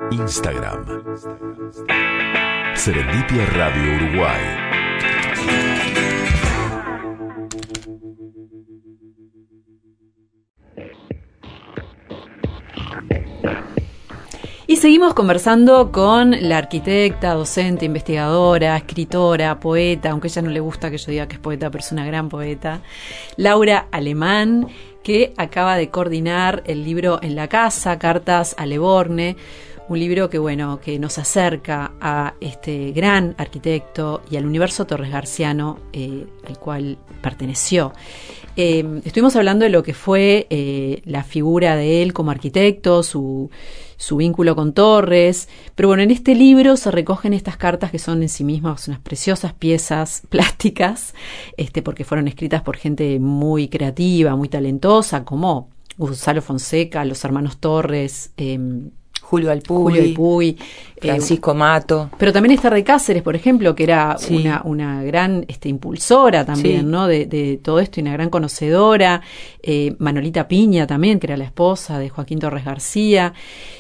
Instagram. Serendipia Radio Uruguay. Y seguimos conversando con la arquitecta, docente, investigadora, escritora, poeta, aunque a ella no le gusta que yo diga que es poeta, pero es una gran poeta, Laura Alemán, que acaba de coordinar el libro En la Casa, Cartas a Leborgne, un libro que, bueno, que nos acerca a este gran arquitecto y al universo torresgarciano al cual perteneció. Estuvimos hablando de lo que fue la figura de él como arquitecto, su vínculo con Torres, pero bueno, en este libro se recogen estas cartas que son en sí mismas unas preciosas piezas plásticas, porque fueron escritas por gente muy creativa, muy talentosa, como Gonzalo Fonseca, los hermanos Torres, Julio Alpuy, Francisco Mato. Pero también Esther de Cáceres, por ejemplo, que era una gran impulsora también, ¿no? de todo esto y una gran conocedora. Manolita Piña también, que era la esposa de Joaquín Torres García.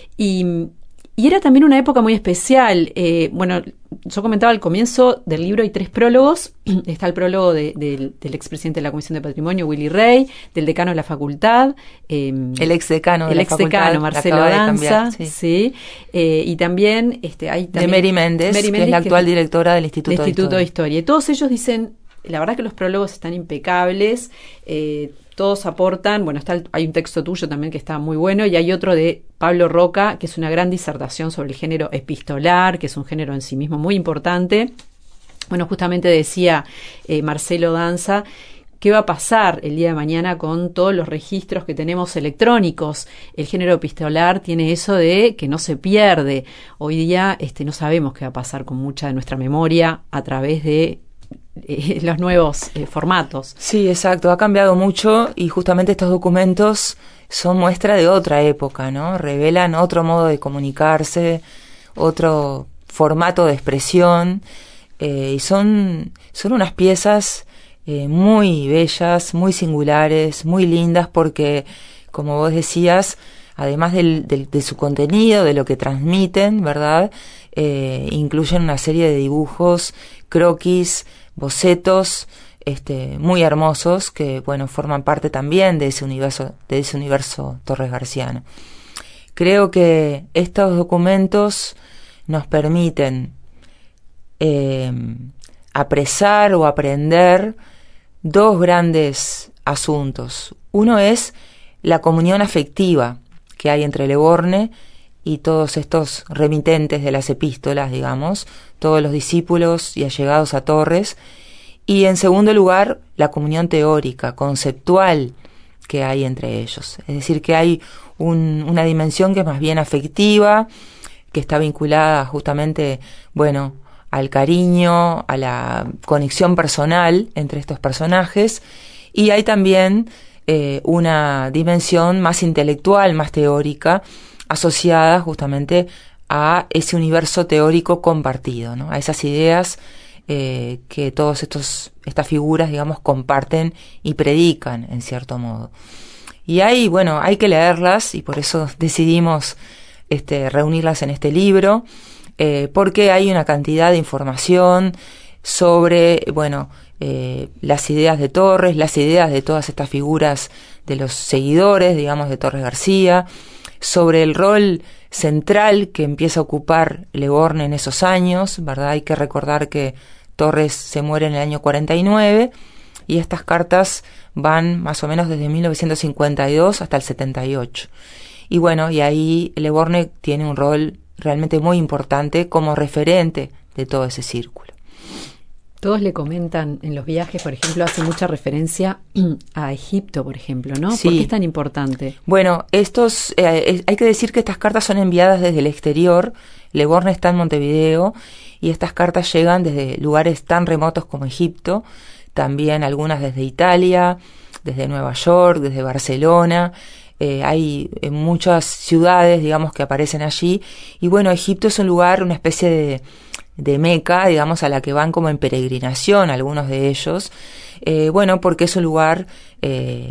Y era también una época muy especial. Bueno, yo comentaba al comienzo del libro hay 3 prólogos. Está el prólogo del expresidente de la Comisión de Patrimonio, Willy Rey, del decano de la facultad. El exdecano de la facultad. El exdecano, Marcelo Danza. Sí. Y también hay también de Mary Méndez, que es la actual directora del Instituto de Historia. Y todos ellos dicen, la verdad que los prólogos están impecables, todos aportan, bueno, hay un texto tuyo también que está muy bueno, y hay otro de Pablo Roca, que es una gran disertación sobre el género epistolar, que es un género en sí mismo muy importante. Bueno, justamente decía Marcelo Danza, ¿qué va a pasar el día de mañana con todos los registros que tenemos electrónicos? El género epistolar tiene eso de que no se pierde. Hoy día no sabemos qué va a pasar con mucha de nuestra memoria a través de los nuevos formatos. Sí, exacto, ha cambiado mucho y justamente estos documentos son muestra de otra época, ¿no? Revelan otro modo de comunicarse, otro formato de expresión, y son unas piezas muy bellas, muy singulares, muy lindas, porque, como vos decías, además de su contenido, de lo que transmiten, ¿verdad? Incluyen una serie de dibujos, croquis, bocetos muy hermosos que, bueno, forman parte también de ese universo torresgarciano. Creo que estos documentos nos permiten apresar o aprender 2 grandes asuntos. Uno es la comunión afectiva que hay entre Leborgne y todos estos remitentes de las epístolas, digamos, todos los discípulos y allegados a Torres. Y en segundo lugar, la comunión teórica, conceptual que hay entre ellos. Es decir, que hay una dimensión que es más bien afectiva, que está vinculada justamente, bueno, al cariño, a la conexión personal entre estos personajes. Y hay también una dimensión más intelectual, más teórica, asociada justamente a ese universo teórico compartido, ¿no? A esas ideas que todas estas figuras, digamos, comparten y predican en cierto modo. Y hay que leerlas, y por eso decidimos reunirlas en este libro, porque hay una cantidad de información sobre, las ideas de Torres, las ideas de todas estas figuras de los seguidores, digamos, de Torres García, sobre el rol central que empieza a ocupar Leborgne en esos años, ¿verdad? Hay que recordar que Torres se muere en el año 49 y estas cartas van más o menos desde 1952 hasta el 78. Y bueno, y ahí Leborgne tiene un rol realmente muy importante como referente de todo ese círculo. Todos le comentan en los viajes, por ejemplo, hace mucha referencia a Egipto, por ejemplo, ¿no? Sí. ¿Por qué es tan importante? Bueno, hay que decir que estas cartas son enviadas desde el exterior. Leborgne está en Montevideo y estas cartas llegan desde lugares tan remotos como Egipto, también algunas desde Italia, desde Nueva York, desde Barcelona. Hay muchas ciudades, digamos, que aparecen allí. Y bueno, Egipto es un lugar, una especie de Meca, digamos, a la que van como en peregrinación algunos de ellos, porque es un lugar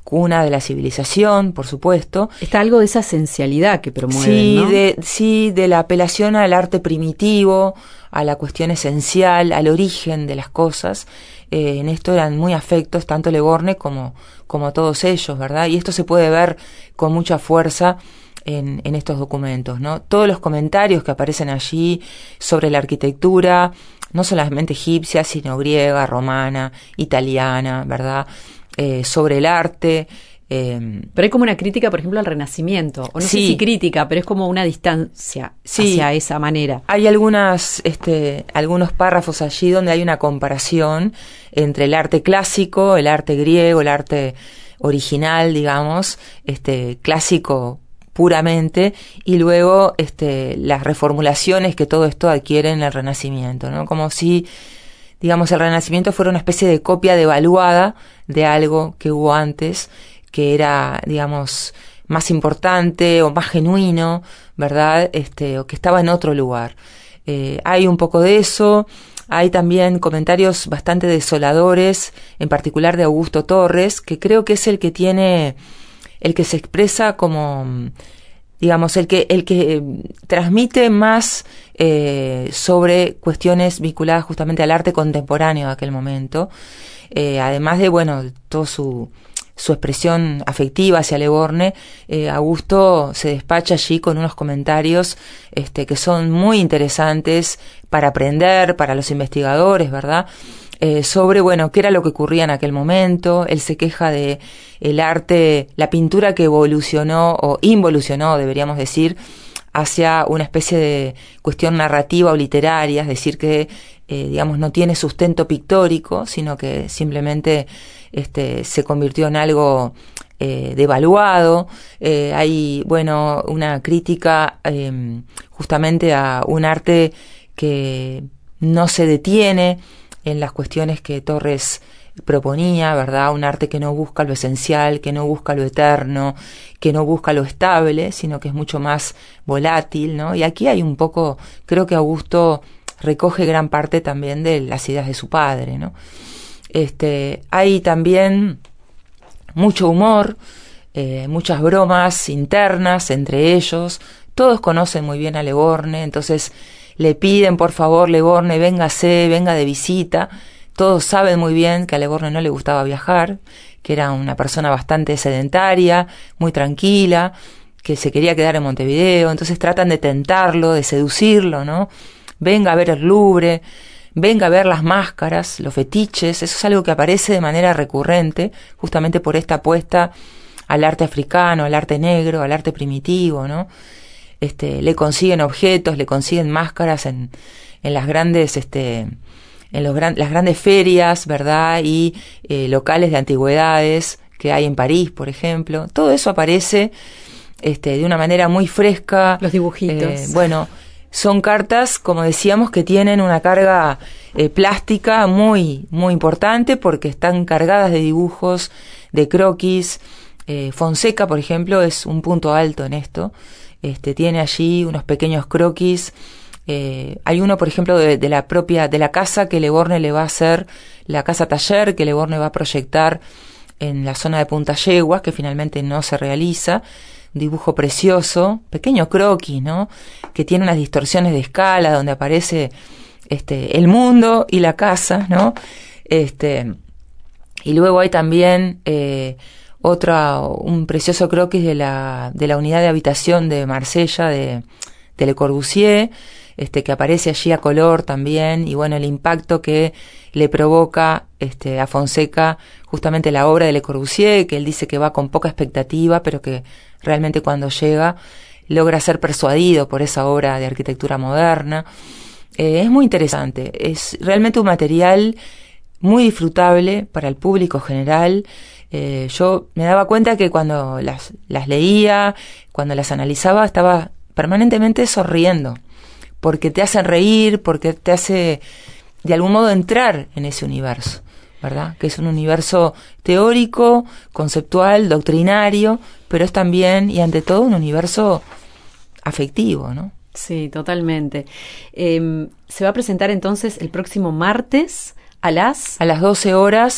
cuna de la civilización, por supuesto. Está algo de esa esencialidad que promueven, Sí, ¿no? de la apelación al arte primitivo, a la cuestión esencial, al origen de las cosas. En esto eran muy afectos, tanto Le Borgne como todos ellos, ¿verdad? Y esto se puede ver con mucha fuerza en estos documentos, ¿no? Todos los comentarios que aparecen allí sobre la arquitectura, no solamente egipcia, sino griega, romana, italiana, ¿verdad? Sobre el arte. Pero hay como una crítica, por ejemplo, al Renacimiento, o no sé Sí. si crítica, pero es como una distancia Sí. hacia esa manera. Hay algunos párrafos allí donde hay una comparación entre el arte clásico, el arte griego, el arte original, digamos, clásico puramente, y luego las reformulaciones que todo esto adquiere en el Renacimiento, ¿no? Como si, digamos, el Renacimiento fuera una especie de copia devaluada de algo que hubo antes, que era, digamos, más importante o más genuino, ¿verdad? O que estaba en otro lugar. Hay un poco de eso. Hay también comentarios bastante desoladores, en particular de Augusto Torres, que creo que es el que se expresa como, digamos, el que transmite más sobre cuestiones vinculadas justamente al arte contemporáneo de aquel momento, además de, bueno, todo su expresión afectiva hacia Le Borgne. Augusto se despacha allí con unos comentarios que son muy interesantes para aprender, para los investigadores, ¿verdad? Sobre, bueno, qué era lo que ocurría en aquel momento. Él se queja de el arte, la pintura que evolucionó o involucionó, deberíamos decir, hacia una especie de cuestión narrativa o literaria, es decir, que digamos, no tiene sustento pictórico, sino que simplemente se convirtió en algo devaluado. Hay, bueno, una crítica justamente a un arte que no se detiene en las cuestiones que Torres proponía, ¿verdad? Un arte que no busca lo esencial, que no busca lo eterno, que no busca lo estable, sino que es mucho más volátil, ¿no? Y aquí hay un poco, creo que Augusto recoge gran parte también de las ideas de su padre, ¿no? Hay también mucho humor, muchas bromas internas entre ellos. Todos conocen muy bien a Le Borgne, entonces le piden, por favor, Le Borgne, véngase, venga de visita. Todos saben muy bien que a Le Borgne no le gustaba viajar, que era una persona bastante sedentaria, muy tranquila, que se quería quedar en Montevideo. Entonces tratan de tentarlo, de seducirlo, ¿no? Venga a ver el Louvre, venga a ver las máscaras, los fetiches. Eso es algo que aparece de manera recurrente, justamente por esta apuesta al arte africano, al arte negro, al arte primitivo, ¿no? Le consiguen objetos, le consiguen máscaras en las grandes, las grandes ferias, ¿verdad? Y locales de antigüedades que hay en París, por ejemplo. Todo eso aparece de una manera muy fresca. Los dibujitos. Bueno, son cartas, como decíamos, que tienen una carga plástica muy, muy importante porque están cargadas de dibujos, de croquis. Fonseca, por ejemplo, es un punto alto en esto. Tiene allí unos pequeños croquis. Hay uno, por ejemplo, de la casa que Le Borgne le va a hacer, la casa taller que Le Borgne va a proyectar en la zona de Punta Yeguas, que finalmente no se realiza. Un dibujo precioso, pequeño croquis, ¿no? Que tiene unas distorsiones de escala donde aparece el mundo y la casa, ¿no? Y luego hay también un precioso croquis de la unidad de habitación de Marsella de Le Corbusier, que aparece allí a color también, y bueno, el impacto que le provoca a Fonseca justamente la obra de Le Corbusier, que él dice que va con poca expectativa, pero que realmente cuando llega logra ser persuadido por esa obra de arquitectura moderna. Es muy interesante, es realmente un material muy disfrutable para el público general. Yo me daba cuenta que cuando las leía, cuando las analizaba, estaba permanentemente sonriendo, porque te hacen reír, porque te hace de algún modo entrar en ese universo, ¿verdad? Que es un universo teórico, conceptual, doctrinario, pero es también y ante todo un universo afectivo, ¿no? Sí, totalmente. Se va a presentar entonces el próximo martes a las 12 horas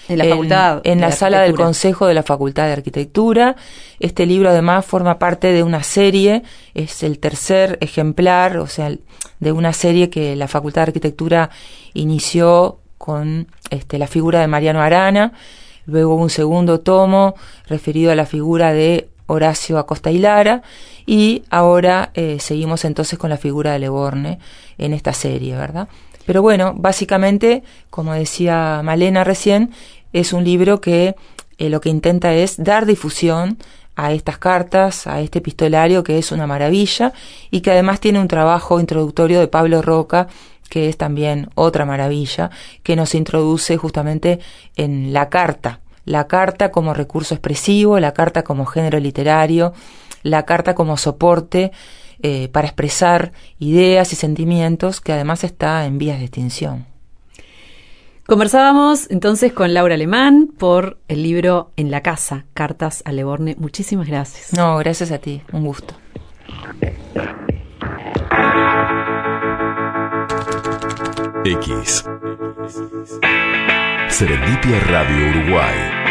En la facultad. En la sala del Consejo de la Facultad de Arquitectura. Este libro además forma parte de una serie, es el tercer ejemplar, o sea, de una serie que la Facultad de Arquitectura inició con la figura de Mariano Arana, luego un segundo tomo referido a la figura de Horacio Acosta y Lara, y ahora seguimos entonces con la figura de Le Borgne en esta serie, ¿verdad? Pero bueno, básicamente, como decía Malena recién, es un libro que lo que intenta es dar difusión a estas cartas, a este epistolario que es una maravilla y que además tiene un trabajo introductorio de Pablo Roca, que es también otra maravilla, que nos introduce justamente en la carta como recurso expresivo, la carta como género literario, la carta como soporte para expresar ideas y sentimientos, que además está en vías de extinción. Conversábamos entonces con Laura Alemán por el libro En la casa, Cartas a Le Borgne. Muchísimas gracias. No, gracias a ti, un gusto. Serendipia Radio Uruguay.